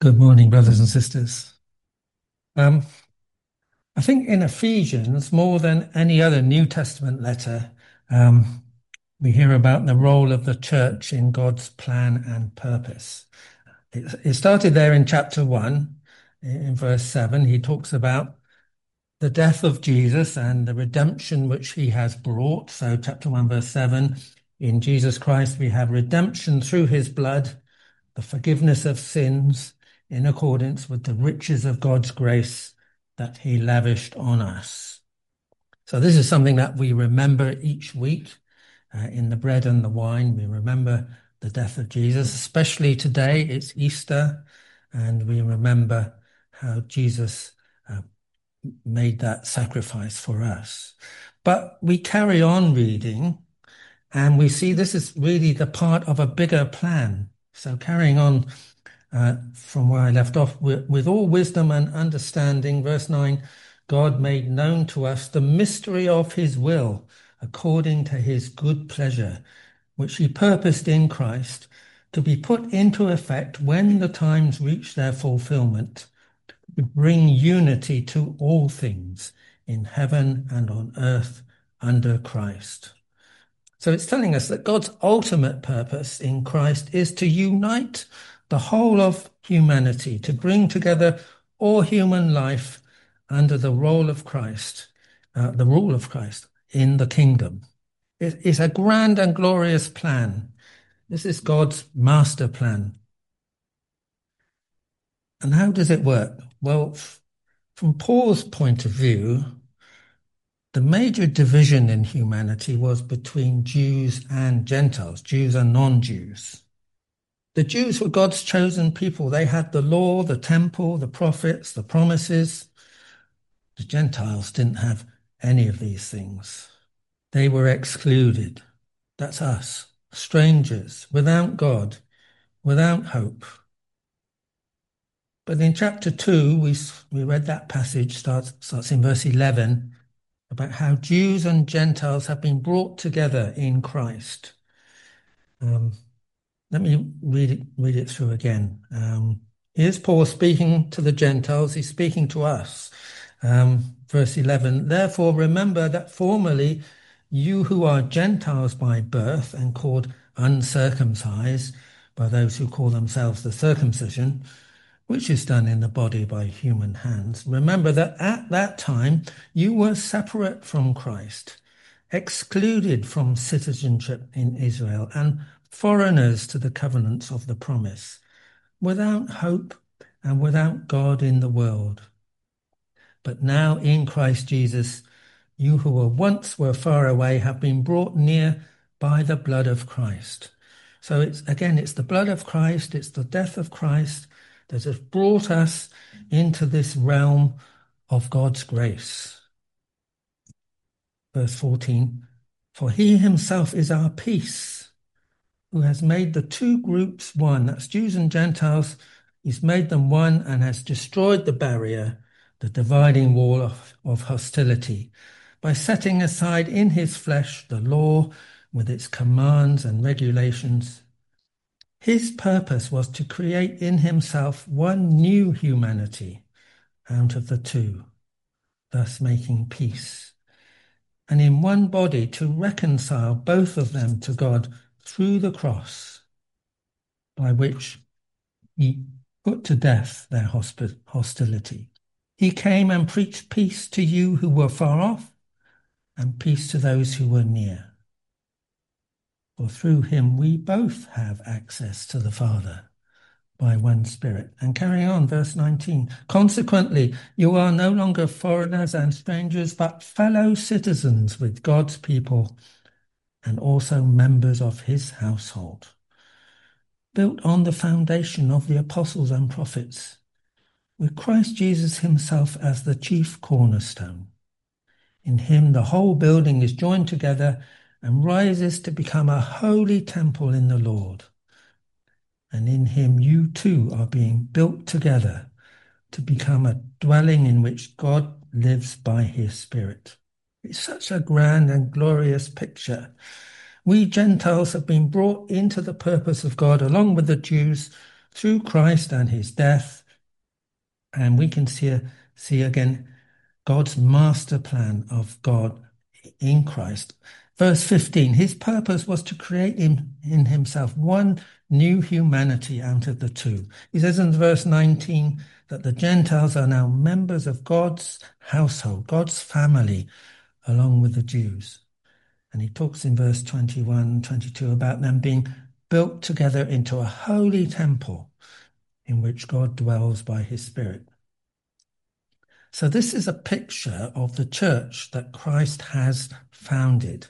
Good morning, brothers and sisters. Um, I think in Ephesians, more than any other New Testament letter, um, we hear about the role of the church in God's plan and purpose. It started there in chapter 1, in verse 7. He talks about the death of Jesus and the redemption which he has brought. So chapter 1, verse 7, in Jesus Christ we have redemption through his blood, the forgiveness of sins in accordance with the riches of God's grace that he lavished on us. So this is something that we remember each week in the bread and the wine. We remember the death of Jesus, especially today. It's Easter, and we remember how Jesus made that sacrifice for us. But we carry on reading, and we see this is really the part of a bigger plan. So carrying on from where I left off, with all wisdom and understanding, verse 9, God made known to us the mystery of his will according to his good pleasure, which he purposed in Christ to be put into effect when the times reach their fulfillment, to bring unity to all things in heaven and on earth under Christ. So it's telling us that God's ultimate purpose in Christ is to unite the whole of humanity, to bring together all human life under the rule of Christ in the kingdom. It's a grand and glorious plan. This is God's master plan. And how does it work? Well, from Paul's point of view, the major division in humanity was between Jews and Gentiles, Jews and non-Jews. The Jews were God's chosen people. They had the law, the temple, the prophets, the promises. The Gentiles didn't have any of these things. They were excluded. That's us, strangers, without God, without hope. But in chapter 2, we read that passage, starts in verse 11, about how Jews and Gentiles have been brought together in Christ. Let me read it through again. Here's Paul speaking to the Gentiles. He's speaking to us. Verse 11, therefore remember that formerly you who are Gentiles by birth and called uncircumcised by those who call themselves the circumcision, which is done in the body by human hands. Remember that at that time you were separate from Christ, excluded from citizenship in Israel, and foreigners to the covenants of the promise, without hope and without God in the world. But now in Christ Jesus, you who were far away have been brought near by the blood of Christ. So it's the blood of Christ, it's the death of Christ that has brought us into this realm of God's grace. Verse 14, for he himself is our peace, who has made the two groups one. That's Jews and Gentiles. He's made them one and has destroyed the barrier, the dividing wall of hostility, by setting aside in his flesh the law with its commands and regulations. His purpose was to create in himself one new humanity out of the two, thus making peace, and in one body to reconcile both of them to God through the cross, by which he put to death their hostility. He came and preached peace to you who were far off, and peace to those who were near. For through him we both have access to the Father by one Spirit. And carrying on, verse 19. Consequently, you are no longer foreigners and strangers, but fellow citizens with God's people and also members of his household, built on the foundation of the apostles and prophets, with Christ Jesus himself as the chief cornerstone. In him the whole building is joined together and rises to become a holy temple in the Lord. And in him you too are being built together to become a dwelling in which God lives by his Spirit. It's such a grand and glorious picture. We Gentiles have been brought into the purpose of God along with the Jews through Christ and his death. And we can see again God's master plan of God in Christ. Verse 15, his purpose was to create in himself one new humanity out of the two. He says in verse 19 that the Gentiles are now members of God's household, God's family, along with the Jews. And he talks in verse 21, 22 about them being built together into a holy temple in which God dwells by his Spirit. So this is a picture of the church that Christ has founded.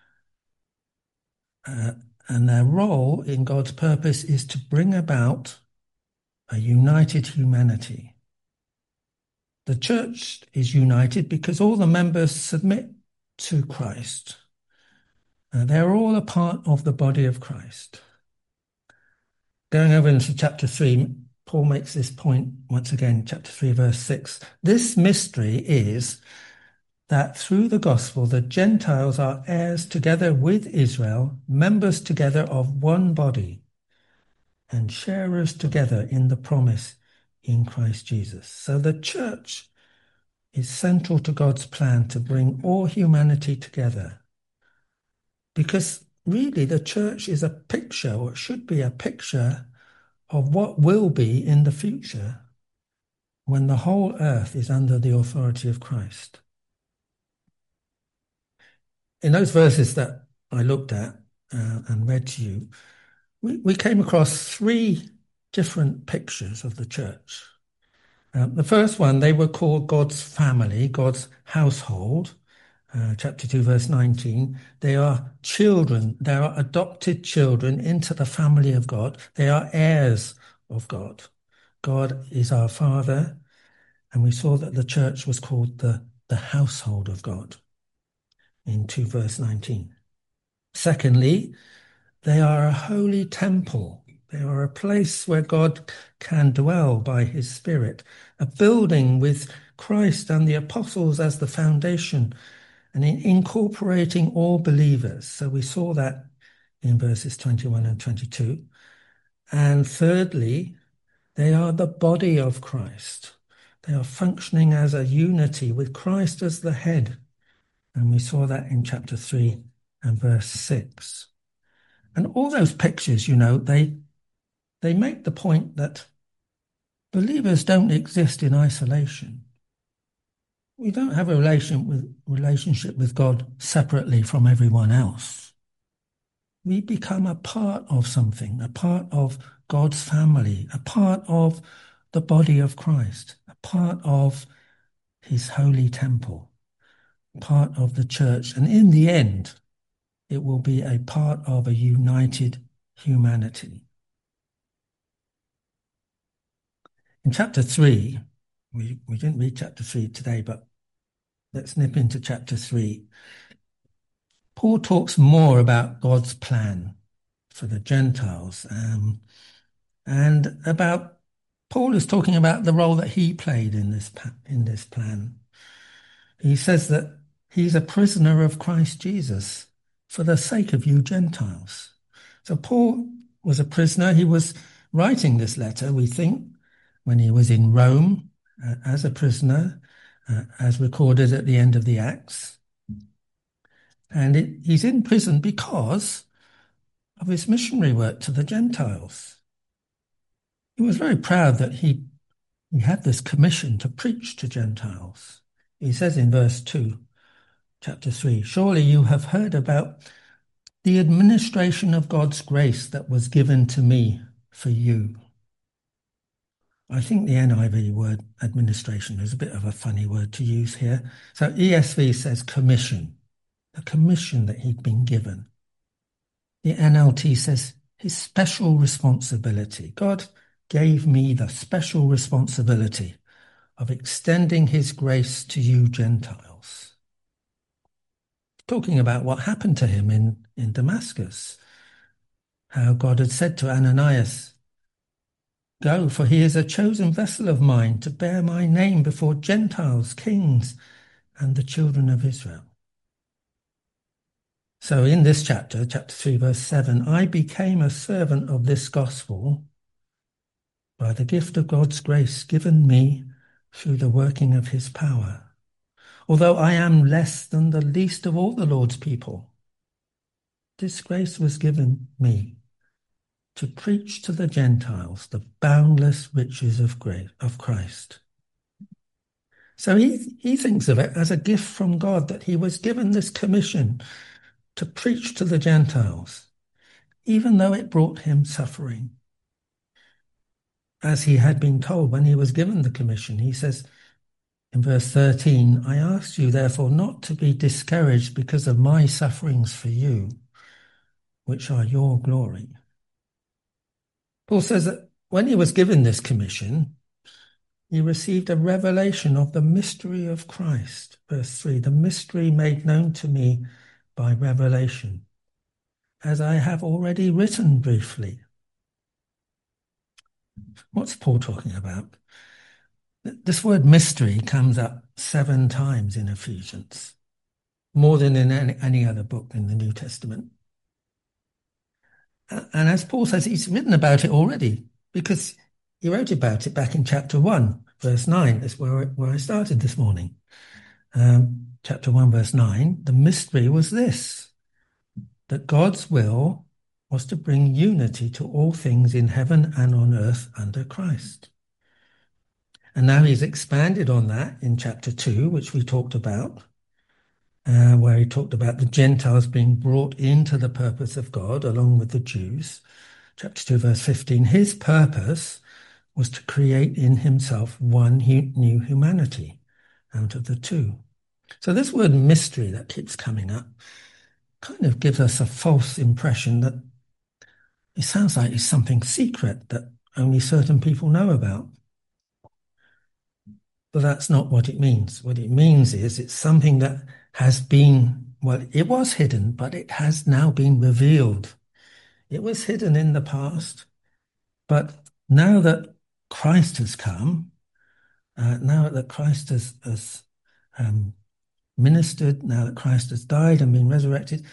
And their role in God's purpose is to bring about a united humanity. The church is united because all the members submit to Christ. They're all a part of the body of Christ. Going over into chapter 3, Paul makes this point once again, chapter 3, verse 6. This mystery is that through the gospel, the Gentiles are heirs together with Israel, members together of one body, and sharers together in the promise in Christ Jesus. So the church is central to God's plan to bring all humanity together. Because really the church is a picture, or it should be a picture, of what will be in the future when the whole earth is under the authority of Christ. In those verses that I looked at and read to you, we came across three different pictures of the church. The first one, they were called God's family, God's household. Chapter 2, verse 19. They are children, they are adopted children into the family of God. They are heirs of God. God is our Father, and we saw that the church was called the household of God in 2 verse 19. Secondly, they are a holy temple. They are a place where God can dwell by his Spirit, a building with Christ and the apostles as the foundation, and in incorporating all believers. So we saw that in verses 21 and 22. And thirdly, they are the body of Christ. They are functioning as a unity with Christ as the head. And we saw that in chapter 3 and verse 6. And all those pictures, they make the point that believers don't exist in isolation. We don't have a relationship with God separately from everyone else. We become a part of something, a part of God's family, a part of the body of Christ, a part of his holy temple, part of the church. And in the end, it will be a part of a united humanity. In chapter 3, we didn't read chapter 3 today, but let's nip into chapter 3. Paul talks more about God's plan for the Gentiles, and about Paul is talking about the role that he played in this plan. He says that he's a prisoner of Christ Jesus for the sake of you Gentiles. So Paul was a prisoner. He was writing this letter, we think, when he was in Rome as a prisoner, as recorded at the end of the Acts. And he's in prison because of his missionary work to the Gentiles. He was very proud that he had this commission to preach to Gentiles. He says in verse 2, chapter 3, surely you have heard about the administration of God's grace that was given to me for you. I think the NIV word administration is a bit of a funny word to use here. So ESV says commission, the commission that he'd been given. The NLT says his special responsibility. God gave me the special responsibility of extending his grace to you Gentiles. Talking about what happened to him in Damascus, how God had said to Ananias, go, for he is a chosen vessel of mine to bear my name before Gentiles, kings, and the children of Israel. So in this chapter 3, verse 7, I became a servant of this gospel by the gift of God's grace given me through the working of his power. Although I am less than the least of all the Lord's people, this grace was given me to preach to the Gentiles the boundless riches of grace of Christ. So he thinks of it as a gift from God that he was given this commission to preach to the Gentiles, even though it brought him suffering. As he had been told when he was given the commission, he says in verse 13, I ask you therefore not to be discouraged because of my sufferings for you, which are your glory. Paul says that when he was given this commission, he received a revelation of the mystery of Christ. Verse 3, the mystery made known to me by revelation, as I have already written briefly. What's Paul talking about? This word mystery comes up 7 times in Ephesians, more than in any other book in the New Testament. And as Paul says, he's written about it already, because he wrote about it back in chapter 1, verse 9. That's where I started this morning. Chapter 1, verse 9, the mystery was this, that God's will was to bring unity to all things in heaven and on earth under Christ. And now he's expanded on that in chapter 2, which we talked about, where he talked about the Gentiles being brought into the purpose of God along with the Jews. Chapter 2, verse 15, his purpose was to create in himself one new humanity out of the two. So this word mystery that keeps coming up kind of gives us a false impression that it sounds like it's something secret that only certain people know about. But that's not what it means. What it means is it's something that has been, well, it was hidden, but it has now been revealed. It was hidden in the past, but now that Christ has come, now that Christ has ministered, now that Christ has died and been resurrected,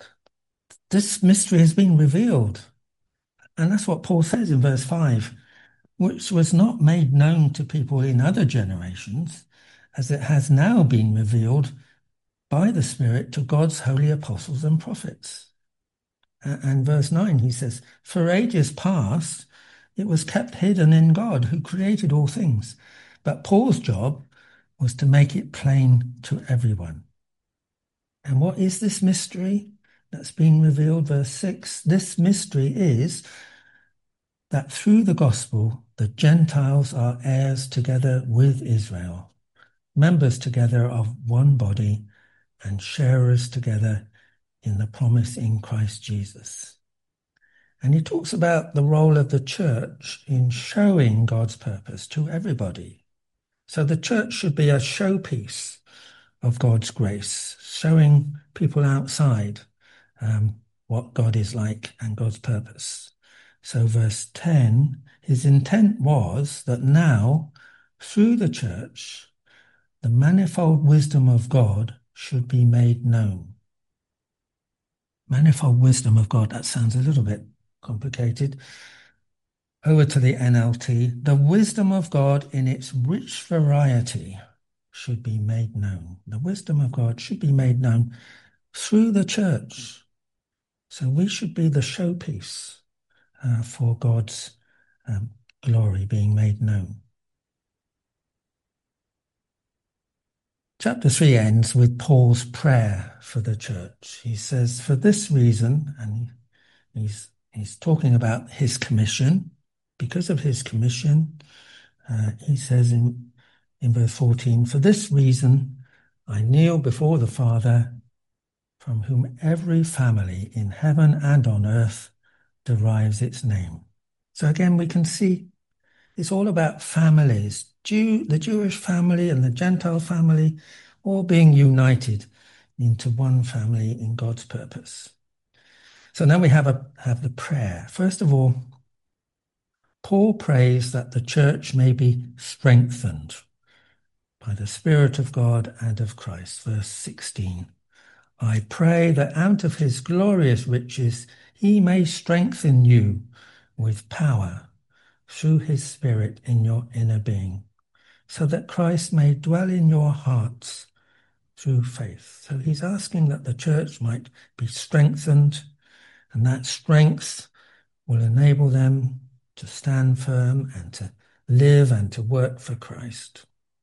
this mystery has been revealed. And that's what Paul says in verse 5, which was not made known to people in other generations, as it has now been revealed by the Spirit to God's holy apostles and prophets. And verse 9, he says, for ages past, it was kept hidden in God, who created all things. But Paul's job was to make it plain to everyone. And what is this mystery that's being revealed? Verse 6, this mystery is that through the gospel, the Gentiles are heirs together with Israel, members together of one body, and sharers together in the promise in Christ Jesus. And he talks about the role of the church in showing God's purpose to everybody. So the church should be a showpiece of God's grace, showing people outside what God is like and God's purpose. So verse 10, his intent was that now, through the church, the manifold wisdom of God should be made known. Manifold wisdom of God, that sounds a little bit complicated. Over to the NLT, the wisdom of God in its rich variety should be made known. The wisdom of God should be made known through the church. So we should be the showpiece for God's glory being made known. Chapter 3 ends with Paul's prayer for the church. He says, for this reason, and he's talking about his commission. Because of his commission, he says in verse 14, for this reason, I kneel before the Father, from whom every family in heaven and on earth derives its name. So again, we can see it's all about families, the Jewish family and the Gentile family, all being united into one family in God's purpose. So now we have the prayer. First of all, Paul prays that the church may be strengthened by the Spirit of God and of Christ. Verse 16, I pray that out of his glorious riches he may strengthen you with power through his Spirit in your inner being, so that Christ may dwell in your hearts through faith. So he's asking that the church might be strengthened, and that strength will enable them to stand firm and to live and to work for Christ.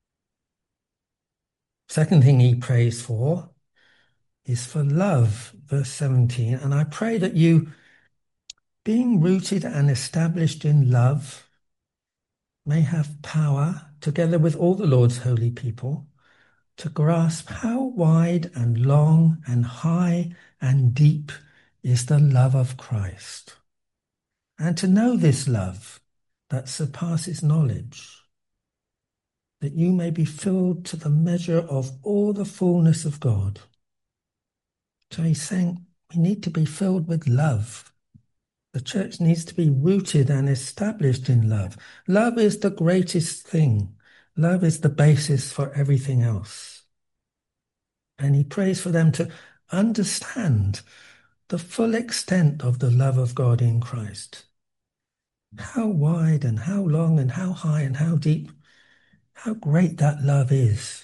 Second thing he prays for is for love, verse 17. And I pray that you, being rooted and established in love, may have power, together with all the Lord's holy people, to grasp how wide and long and high and deep is the love of Christ, and to know this love that surpasses knowledge, that you may be filled to the measure of all the fullness of God. So he's saying we need to be filled with love. The church needs to be rooted and established in love. Love is the greatest thing. Love is the basis for everything else. And he prays for them to understand the full extent of the love of God in Christ. How wide and how long and how high and how deep, how great that love is.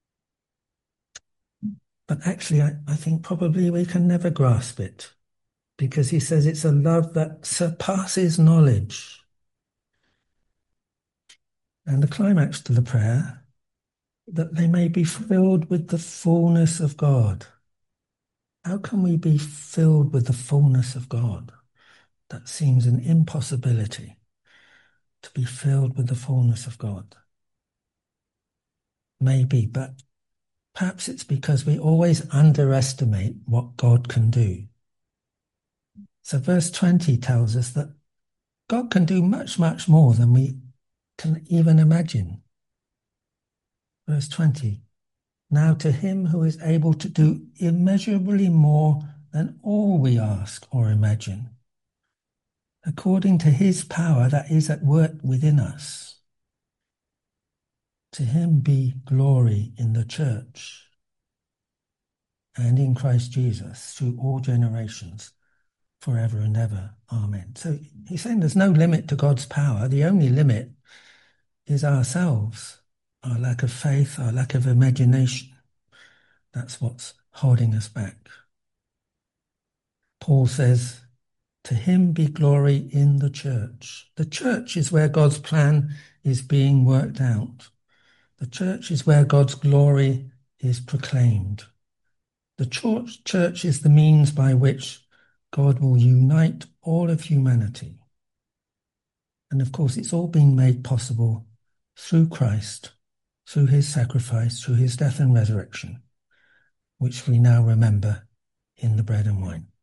But actually, I think probably we can never grasp it, because he says it's a love that surpasses knowledge. And the climax to the prayer, that they may be filled with the fullness of God. How can we be filled with the fullness of God? That seems an impossibility, to be filled with the fullness of God. Maybe, but perhaps it's because we always underestimate what God can do. So verse 20 tells us that God can do much, much more than we can even imagine. Verse 20, now to him who is able to do immeasurably more than all we ask or imagine, according to his power that is at work within us. To him be glory in the church and in Christ Jesus through all generations, forever and ever. Amen. So he's saying there's no limit to God's power. The only limit is ourselves, our lack of faith, our lack of imagination. That's what's holding us back. Paul says, to him be glory in the church. The church is where God's plan is being worked out. The church is where God's glory is proclaimed. The church is the means by which God will unite all of humanity. And of course, it's all been made possible through Christ, through his sacrifice, through his death and resurrection, which we now remember in the bread and wine.